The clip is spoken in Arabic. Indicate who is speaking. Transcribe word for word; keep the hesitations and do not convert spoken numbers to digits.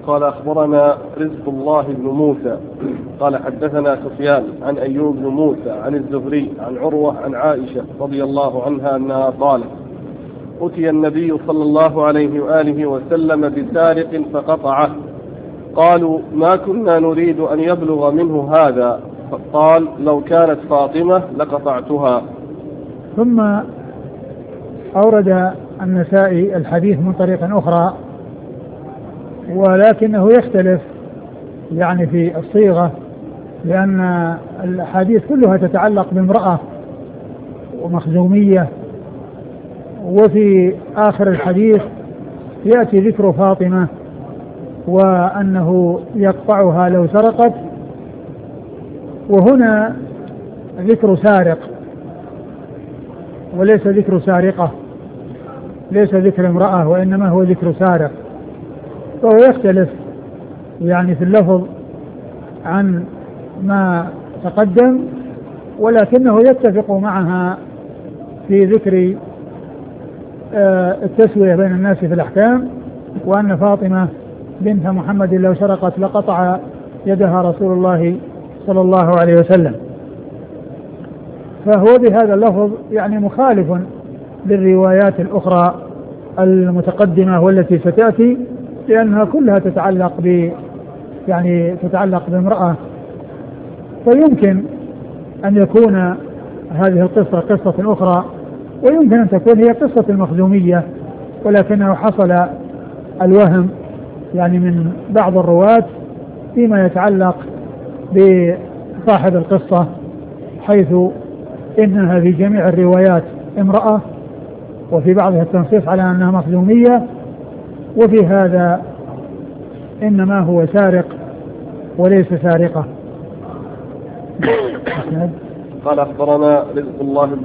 Speaker 1: قال أخبرنا رزق الله بن موسى قال حدثنا سفيان عن أيوب بن موسى عن الزهري عن عروة عن عائشة رضي الله عنها أنها قالت أتي النبي صلى الله عليه وآله وسلم بسارق فقطعه، قالوا ما كنا نريد أن يبلغ منه هذا، فقال لو كانت فاطمة لقطعتها.
Speaker 2: ثم أورد النسائي الحديث من طريق أخرى، ولكنه يختلف يعني في الصيغة، لأن الحديث كلها تتعلق بامرأة ومخزومية، وفي آخر الحديث يأتي ذكر فاطمة وأنه يقطعها لو سرقت، وهنا ذكر سارق وليس ذكر سارقة، ليس ذكر امرأة وإنما هو ذكر سارق، فهو يختلف يعني في اللفظ عن ما تقدم، ولكنه يتفق معها في ذكر التسوية بين الناس في الأحكام، وأن فاطمة بنت محمد لو سرقت لقطع يدها رسول الله صلى الله عليه وسلم. فهو بهذا اللفظ يعني مخالف للروايات الأخرى المتقدمة والتي ستأتي، لأنها كلها تتعلق ب يعني تتعلق بامرأة، فيمكن أن يكون هذه القصة قصة أخرى، ويمكن أن تكون هي قصة المخزومية، ولكنه حصل الوهم يعني من بعض الرواة فيما يتعلق بصاحب القصة، حيث إنها في جميع الروايات امرأة، وفي بعضها التنصيص على أنها مخزومية، وفي هذا إنما هو سارق وليس سارقة.
Speaker 1: قال أخبرنا رزق الله